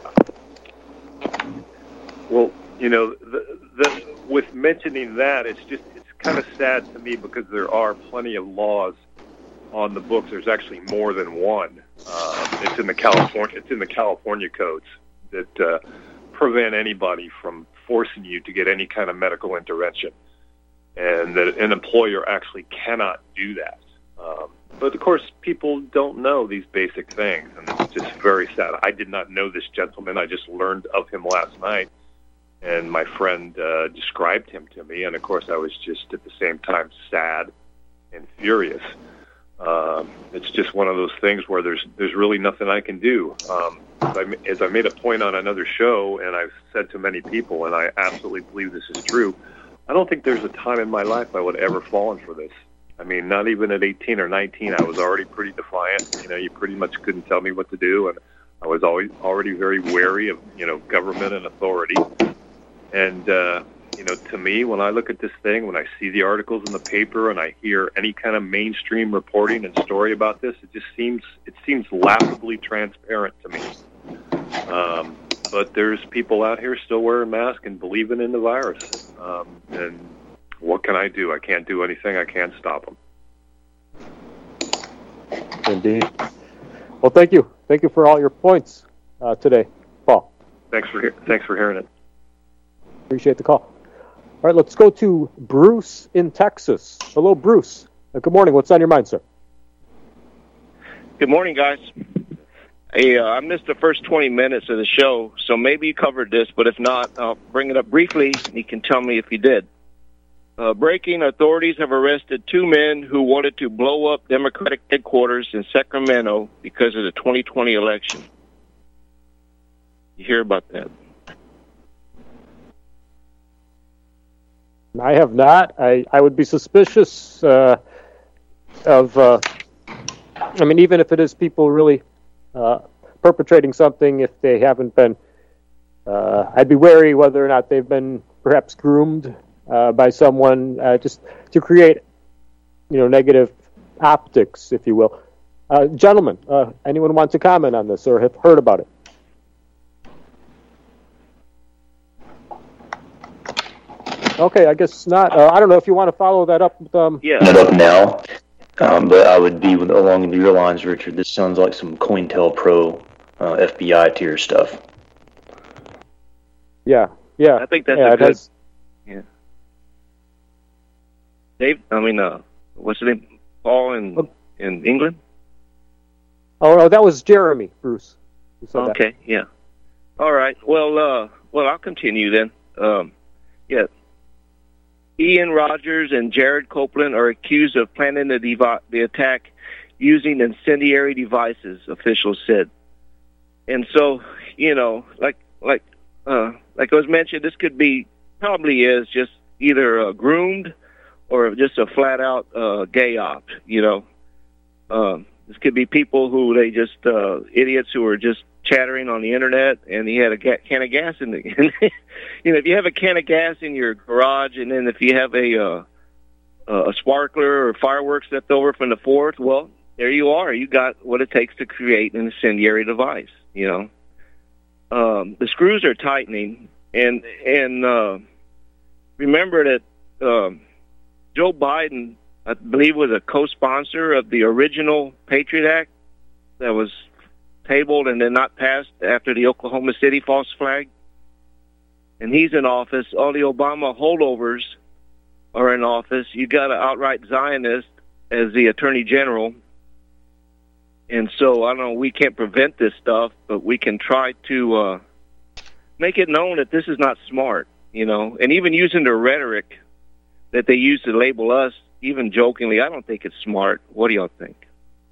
Well, with mentioning that, it's kind of sad to me because there are plenty of laws on the books. There's actually more than one. It's in the California codes that prevent anybody from forcing you to get any kind of medical intervention, and that an employer actually cannot do that. But, of course, people don't know these basic things, and it's just very sad. I did not know this gentleman. I just learned of him last night, and my friend described him to me, and, of course, I was just at the same time sad and furious. It's just one of those things where there's really nothing I can do. As I made a point on another show, and I've said to many people, and I absolutely believe this is true, I don't think there's a time in my life I would have ever fallen for this. I mean, not even at 18 or 19, I was already pretty defiant. You know, you pretty much couldn't tell me what to do, and I was already very wary of, government and authority. And, to me, when I look at this thing, when I see the articles in the paper and I hear any kind of mainstream reporting and story about this, it seems laughably transparent to me. But there's people out here still wearing masks and believing in the virus. And what can I do? I can't do anything. I can't stop them. Indeed. Well, thank you. Thank you for all your points today, Paul. Thanks for hearing it. Appreciate the call. All right, let's go to Bruce in Texas. Hello, Bruce. Good morning. What's on your mind, sir? Good morning, guys. Hey, I missed the first 20 minutes of the show, so maybe you covered this, but if not, I'll bring it up briefly, and you can tell me if you did. Breaking, authorities have arrested 2 men who wanted to blow up Democratic headquarters in Sacramento because of the 2020 election. You hear about that? I have not. I would be suspicious of, even if it is people really perpetrating something, if they haven't been, I'd be wary whether or not they've been perhaps groomed by someone just to create, negative optics, if you will. Gentlemen, anyone want to comment on this or have heard about it? Okay, I guess not. I don't know if you want to follow that up. Yeah. It up now, but I would be along your lines, Richard. This sounds like some COINTELPRO, FBI tier stuff. Yeah. I think that's a good. Yeah. Dave, what's his name? Paul in England? Oh, that was Jeremy, Bruce. Okay, yeah. All right. Well, I'll continue then. Yeah. Ian Rogers and Jared Copeland are accused of planning the attack using incendiary devices, officials said. And so, like it was mentioned, this probably is just either groomed or just a flat-out gay op, This could be people who they just, idiots who are just chattering on the internet, and he had a can of gas in the, if you have a can of gas in your garage, and then if you have a sparkler or fireworks left over from the 4th, well, there you are. You got what it takes to create an incendiary device, The screws are tightening, and remember that Joe Biden, I believe, was a co-sponsor of the original Patriot Act that was tabled and then not passed after the Oklahoma City false flag. And he's in office. All the Obama holdovers are in office. You got an outright Zionist as the Attorney General. And so, I don't know, we can't prevent this stuff, but we can try to make it known that this is not smart, And even using the rhetoric that they use to label us, even jokingly, I don't think it's smart. What do y'all think?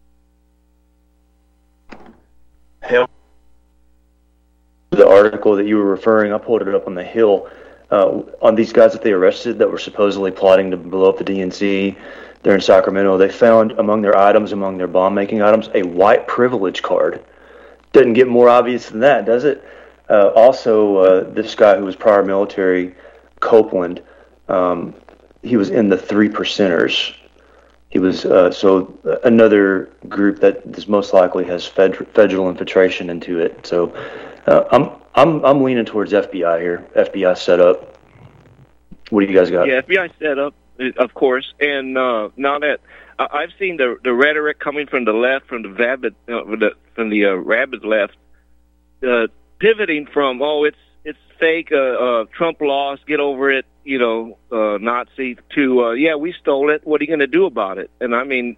The article that you were referring, I pulled it up on the Hill, on these guys that they arrested that were supposedly plotting to blow up the DNC. They're in Sacramento. They found among their bomb-making items, a white privilege card. Doesn't get more obvious than that, does it? Also, this guy who was prior military, Copeland, he was in the 3%ers. He was another group that is most likely has federal infiltration into it. So I'm leaning towards FBI here. FBI set up. What do you guys got? Yeah, FBI set up, of course. And now that I've seen the rhetoric coming from the left, from the rabid left, pivoting from it's fake, Trump lost, get over it, Nazi, to we stole it. What are you going to do about it? And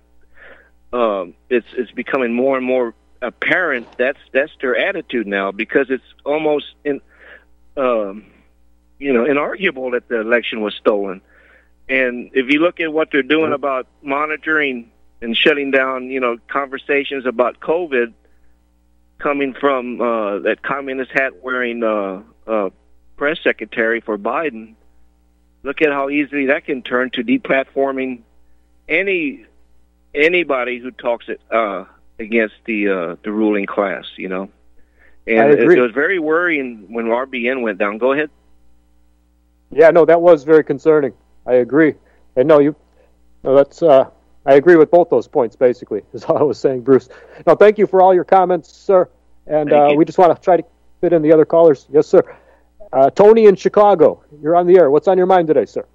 it's becoming more and more apparent that's their attitude now, because it's almost inarguable that the election was stolen. And if you look at what they're doing about monitoring and shutting down, conversations about COVID coming from that communist hat wearing press secretary for Biden, look at how easily that can turn to deplatforming anybody who talks against the ruling class, And it was very worrying when RBN went down. Go ahead. Yeah, no, that was very concerning. I agree. And I agree with both those points, basically, is all I was saying, Bruce. Now, thank you for all your comments, sir. And we just want to try to fit in the other callers. Yes, sir. Tony in Chicago, you're on the air. What's on your mind today, sir?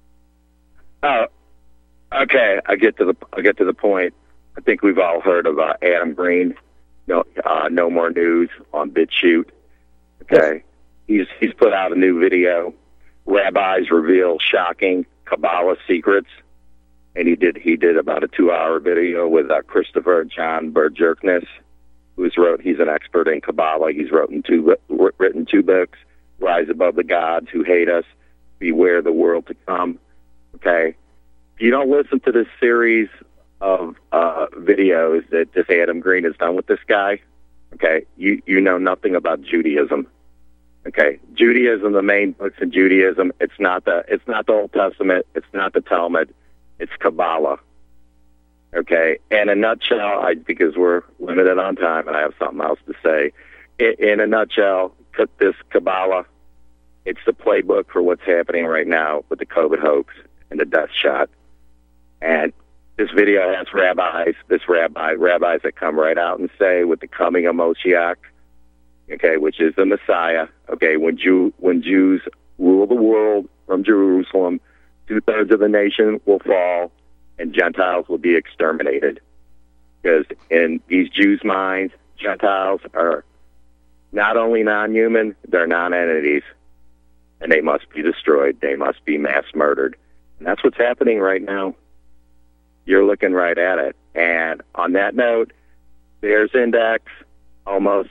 Okay, I get to the point. I think we've all heard of Adam Green. No More News on BitChute. Okay, yes. He's put out a new video. Rabbis reveal shocking Kabbalah secrets, and he did about a 2-hour video with Christopher John Berjerkness, he's an expert in Kabbalah. He's written two books: Rise Above the Gods Who Hate Us, Beware the World to Come. Okay, if you don't listen to this series of videos that this Adam Green has done with this guy, okay, you know nothing about Judaism. Okay, Judaism, the main books in Judaism, it's not the Old Testament, it's not the Talmud, it's Kabbalah. Okay, in a nutshell, because we're limited on time and I have something else to say, in a nutshell, this Kabbalah, it's the playbook for what's happening right now with the COVID hoax and the death shot. And this video has rabbis that come right out and say, with the coming of Moshiach, okay, which is the Messiah, okay, when Jews rule the world from Jerusalem, 2/3 of the nation will fall, and Gentiles will be exterminated. Because in these Jews' minds, Gentiles are not only non-human, they're non-entities, and they must be destroyed. They must be mass murdered. And that's what's happening right now. You're looking right at it. And on that note, there's index, almost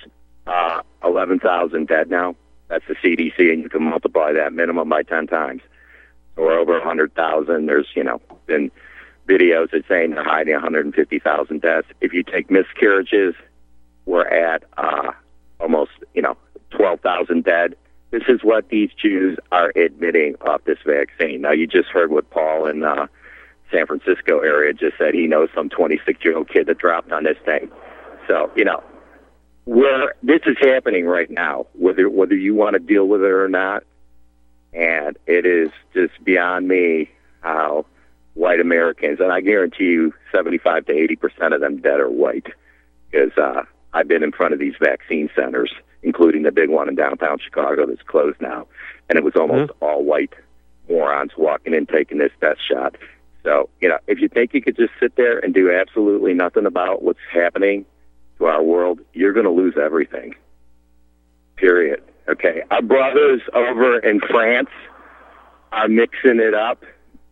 11,000 dead now. That's the CDC, and you can multiply that minimum by 10 times. Or over 100,000. There's, been videos that saying they're hiding 150,000 deaths. If you take miscarriages, we're at almost, 12,000 dead. This is what these Jews are admitting off this vaccine. Now, you just heard what Paul in San Francisco area just said. He knows some 26-year-old kid that dropped on this thing. So, where this is happening right now, whether you want to deal with it or not, and it is just beyond me how white Americans, and I guarantee you 75 to 80% of them dead are white, because I've been in front of these vaccine centers, including the big one in downtown Chicago that's closed now, and it was almost all white morons walking in taking this death shot. So, if you think you could just sit there and do absolutely nothing about what's happening to our world, you're going to lose everything. Period. Okay, our brothers over in France are mixing it up,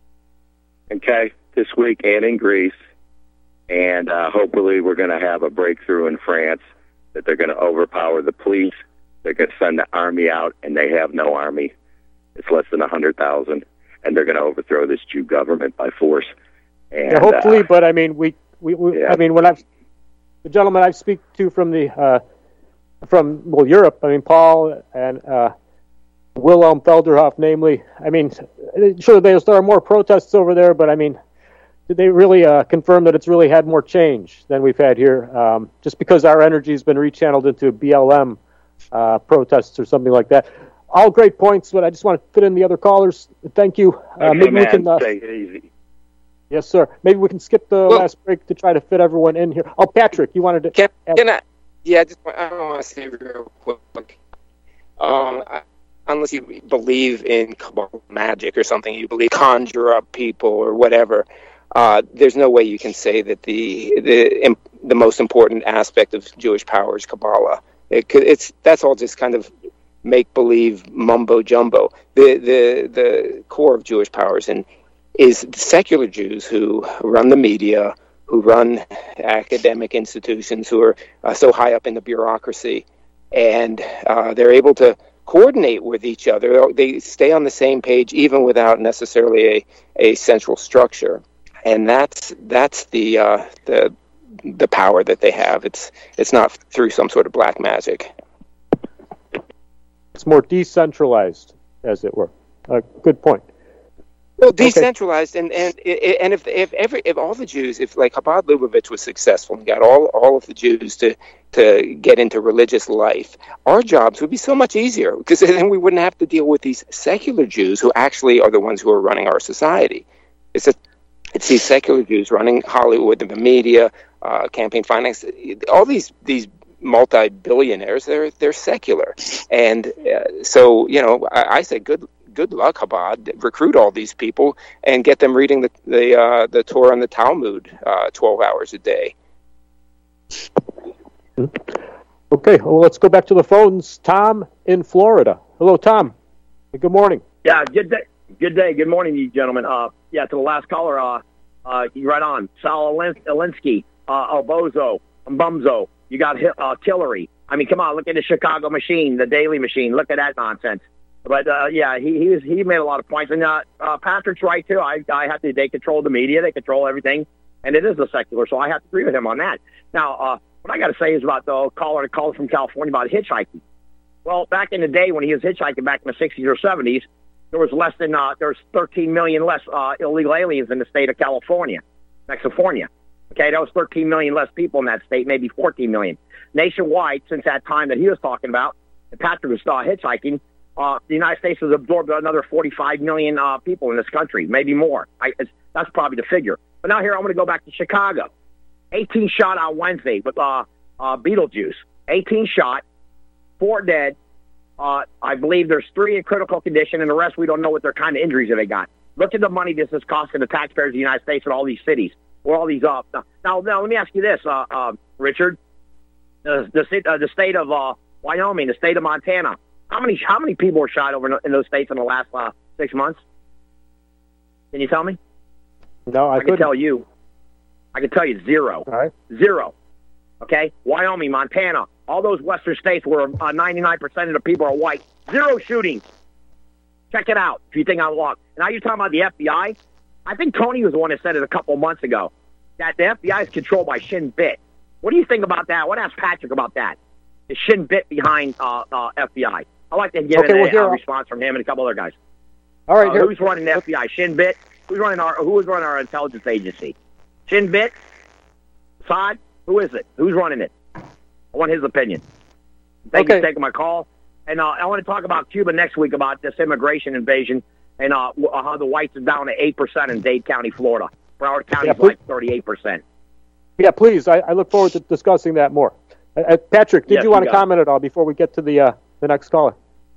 okay, this week and in Greece, and hopefully we're going to have a breakthrough in France that they're going to overpower the police, they're going to send the army out, and they have no army. It's less than 100,000, and they're going to overthrow this Jew government by force. And, hopefully, but I mean, we I mean, when the gentleman I speak to from Europe, I mean, Paul and Wilhelm Felderhoff, namely, I mean, sure, there are more protests over there, but I mean, did they really confirm that it's really had more change than we've had here? Just because our energy has been rechanneled into BLM protests or something like that. All great points, but I just want to fit in the other callers. Thank you. Okay, maybe man, we can. take it easy. Yes, sir. Maybe we can skip the last break to try to fit everyone in here. Oh, Patrick, you wanted to... Can I... Yeah, I want to say real quick. Unless you believe in Kabbalah magic or something, you believe conjure up people or whatever, there's no way you can say that the most important aspect of Jewish power is Kabbalah. That's all just kind of make-believe mumbo-jumbo. The core of Jewish powers is the secular Jews who run the media, who run academic institutions, who are so high up in the bureaucracy, and they're able to coordinate with each other. They stay on the same page even without necessarily a central structure, and that's the power that they have. It's not through some sort of black magic. It's more decentralized, as it were. Good point. Well, decentralized, and if all the Jews, if like Chabad Lubavitch was successful and got all of the Jews to get into religious life, our jobs would be so much easier, because then we wouldn't have to deal with these secular Jews who actually are the ones who are running our society. It's these secular Jews running Hollywood, the media, campaign finance, all these multi-billionaires. They're secular, and so I say good luck, Chabad. Recruit all these people and get them reading the Torah and the Talmud 12 hours a day. Okay, well, let's go back to the phones. Tom in Florida. Hello, Tom. Good morning. Yeah, good day. Good day. Good morning, you gentlemen. To the last caller, you right on. Sal Alinsky, Bozo, Bumzo. You got Tillery. I mean, come on, look at the Chicago Machine, the Daily Machine. Look at that nonsense. But he made a lot of points, and Patrick's right too. They control the media, they control everything, and it is a secular. So I have to agree with him on that. Now, what I got to say is about the caller from California about hitchhiking. Well, back in the day when he was hitchhiking back in the 60s or 70s, there was 13 million less illegal aliens in the state of California, Mexifornia. Okay, that was 13 million less people in that state, maybe 14 million. Nationwide, since that time that he was talking about, and Patrick was hitchhiking, the United States has absorbed another 45 million people in this country, maybe more. That's probably the figure. But now here, I'm going to go back to Chicago. 18 shot on Wednesday with Beetlejuice. 18 shot, 4 dead. I believe there's 3 in critical condition, and the rest we don't know what their kind of injuries that they got. Look at the money this is costing the taxpayers of the United States and all these cities. Or all these now, let me ask you this, Richard. The state of Wyoming, the state of Montana. How many people were shot over in those states in the last 6 months? Can you tell me? No, I can tell you. I can tell you 0. All right. 0. Okay? Wyoming, Montana, all those western states where 99% of the people are white. 0 shootings. Check it out if you think I'm wrong. Now you're talking about the FBI? I think Tony was the one that said it a couple of months ago, that the FBI is controlled by Shin Bet. What do you think about that? What asked Patrick about that? Is Shin Bet behind FBI? I'd like to get a response from him and a couple other guys. All right, who's running the FBI? Shin Bet? Who is running our intelligence agency? Shin Bet? Assad? Who is it? Who's running it? I want his opinion. Thank you for taking my call. And I want to talk about Cuba next week, about this immigration invasion, and how the whites are down to 8% in Dade County, Florida. Broward County is like 38%. Yeah, please. I look forward to discussing that more. Patrick, did you want to comment at all before we get to the next caller?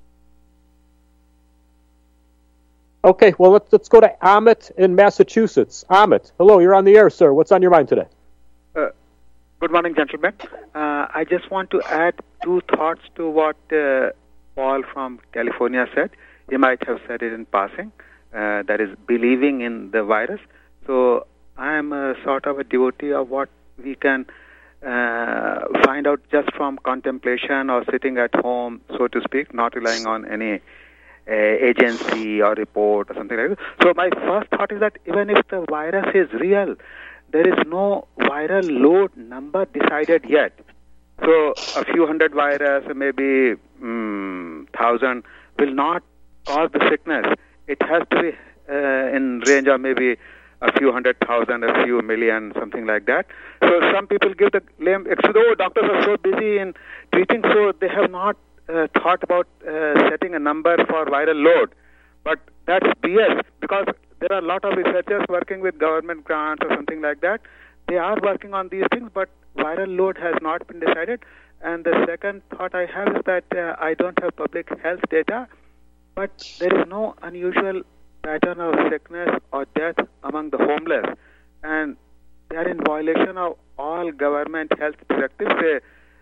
Okay, well, let's go to Amit in Massachusetts. Amit, hello, you're on the air, sir. What's on your mind today? Good morning, gentlemen. I just want to add 2 thoughts to what Paul from California said. He might have said it in passing, that is believing in the virus. So I am sort of a devotee of what we can find out just from contemplation or sitting at home, so to speak, not relying on any agency or report or something like that. So my first thought is that even if the virus is real, there is no viral load number decided yet. So a few hundred virus, maybe 1,000, will not cause the sickness. It has to be in range of maybe a few 100,000, a few million, something like that. So some people give the lame excuse, oh, doctors are so busy in treating, so they have not thought about setting a number for viral load. But that's BS, because there are a lot of researchers working with government grants or something like that. They are working on these things, but viral load has not been decided. And the second thought I have is that I don't have public health data, but there is no unusual pattern of sickness or death among the homeless. And they are in violation of all government health directives.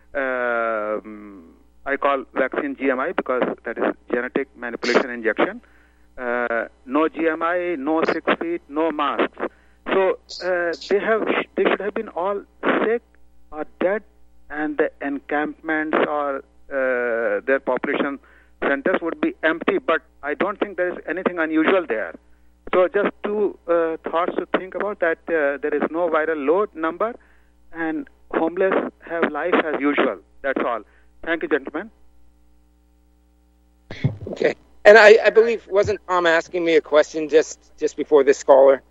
I call vaccine GMI because that is genetic manipulation injection. No GMI, no 6 feet, no masks. So they should have been all sick or dead, and the encampments or their population centers would be empty, but I don't think there is anything unusual there. So just two thoughts to think about that. There is no viral load number, and homeless have life as usual. That's all. Thank you, gentlemen. Okay. And I believe, wasn't Tom asking me a question just before this caller?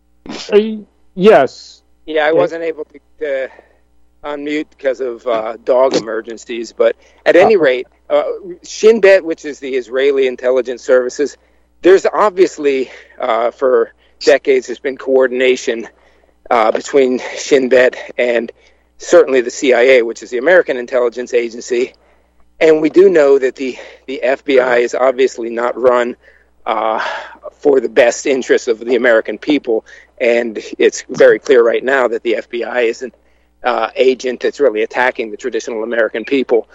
Yes. Yeah, I wasn't able to unmute because of dog emergencies. But at any rate, Shin Bet, which is the Israeli intelligence services, there's obviously, for decades, there's been coordination between Shin Bet and certainly the CIA, which is the American intelligence agency. And we do know that the FBI is obviously not run for the best interests of the American people. And it's very clear right now that the FBI is an agent that's really attacking the traditional American people.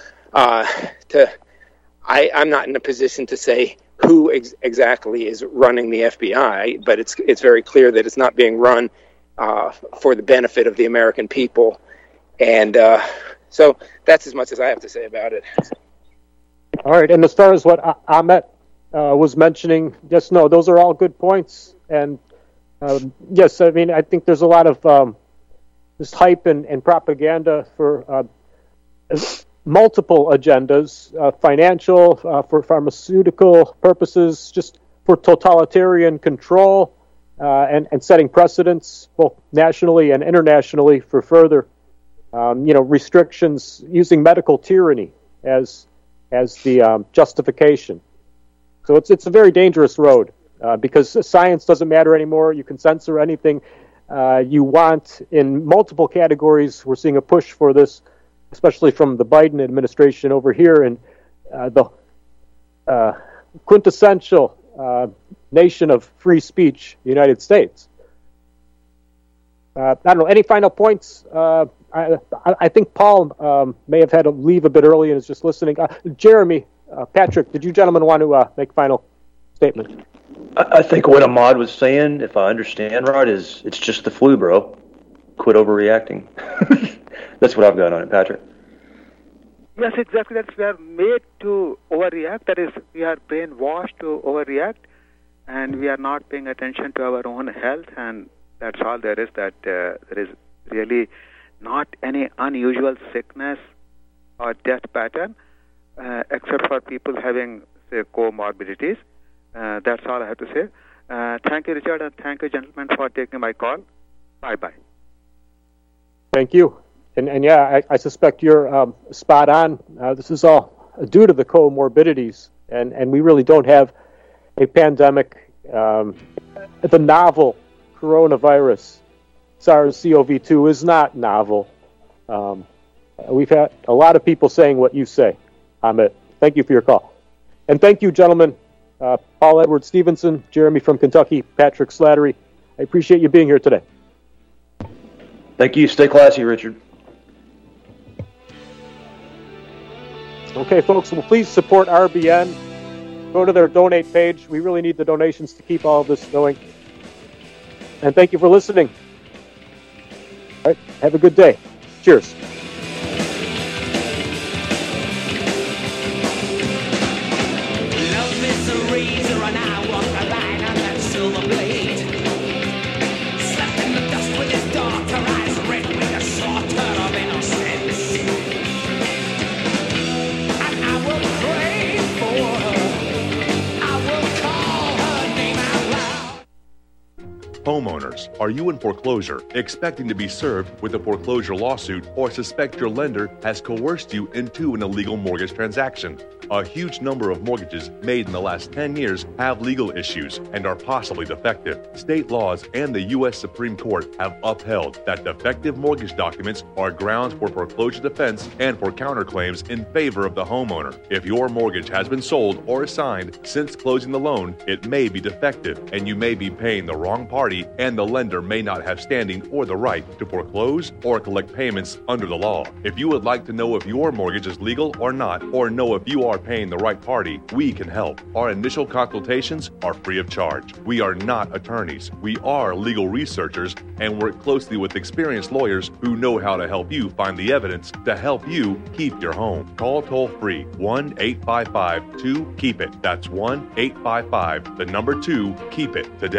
I'm not in a position to say who exactly is running the FBI, but it's very clear that it's not being run for the benefit of the American people. And so that's as much as I have to say about it. All right. And as far as what Ahmet was mentioning, yes, no, those are all good points. And yes, I mean, I think there's a lot of just hype and propaganda for multiple agendas, financial, for pharmaceutical purposes, just for totalitarian control and setting precedents both nationally and internationally for further restrictions, using medical tyranny as the justification. So it's a very dangerous road because science doesn't matter anymore. You can censor anything you want in multiple categories. We're seeing a push for this, especially from the Biden administration over here in the quintessential nation of free speech, the United States. I don't know. Any final points? I think Paul may have had to leave a bit early and is just listening. Jeremy, Patrick, did you gentlemen want to make final statement? I think what Ahmad was saying, if I understand right, is it's just the flu, bro. Quit overreacting. That's what I've got on it, Patrick. Yes, exactly. That's we are made to overreact. That is, we are brainwashed to overreact, and we are not paying attention to our own health. And that's all there is. That there is really not any unusual sickness or death pattern, except for people having, say, comorbidities. That's all I have to say. Thank you, Richard, and thank you, gentlemen, for taking my call. Bye-bye. Thank you. And yeah, I suspect you're spot on. This is all due to the comorbidities, and we really don't have a pandemic. The novel coronavirus, SARS-CoV-2, is not novel. We've had a lot of people saying what you say, Ahmet. Thank you for your call. And thank you, gentlemen, Paul Edward Stevenson, Jeremy from Kentucky, Patrick Slattery. I appreciate you being here today. Thank you. Stay classy, Richard. Okay, folks, well, please support RBN. Go to their donate page. We really need the donations to keep all of this going. And thank you for listening. All right, have a good day. Cheers. Love is a razor and I walk the line on that silver blade. Slept in the dust with his dark eyes red with a slaughter of innocence. And I will pray for her. I will call her name out loud. Homeowners, are you in foreclosure, expecting to be served with a foreclosure lawsuit, or suspect your lender has coerced you into an illegal mortgage transaction? A huge number of mortgages made in the last 10 years have legal issues and are possibly defective. State laws and the U.S. Supreme Court have upheld that defective mortgage documents are grounds for foreclosure defense and for counterclaims in favor of the homeowner. If your mortgage has been sold or assigned since closing the loan, it may be defective and you may be paying the wrong party, and the lender may not have standing or the right to foreclose or collect payments under the law. If you would like to know if your mortgage is legal or not, or know if you are are paying the right party, we can help. Our initial consultations are free of charge. We are not attorneys. We are legal researchers and work closely with experienced lawyers who know how to help you find the evidence to help you keep your home. Call toll-free 1-855-2-KEEP-IT. That's 1-855-2-KEEP-IT today.